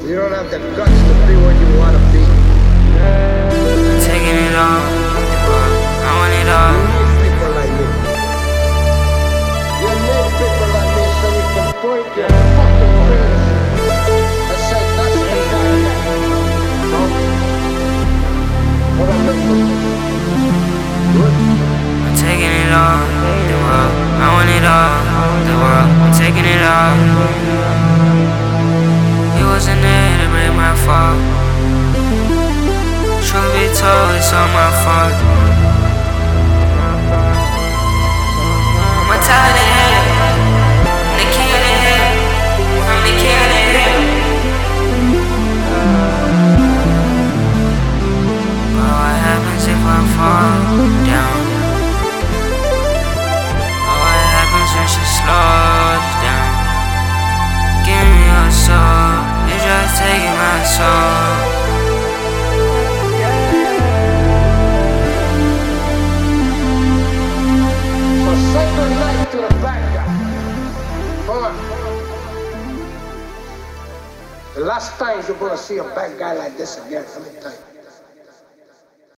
You don't have the guts to be what you want to be. I'm taking it all. I want it all. You need people like me. You need people like me so you can point your fucking fingers and say that's the guy. What I'm looking for. I'm taking it all. The world, I want it all. The world, I'm taking it all. It wasn't there to break my fall. Truth be told, it's all my fault. I'm tired of it. I'm the king of the hill. I'm the king of the hill. But what happens if I fall down? But what happens when she slows down? Give me your soul. You just taking my soul. Say good night to the bad guy. Come on. The last time you're gonna see a bad guy like this again, let me tell you.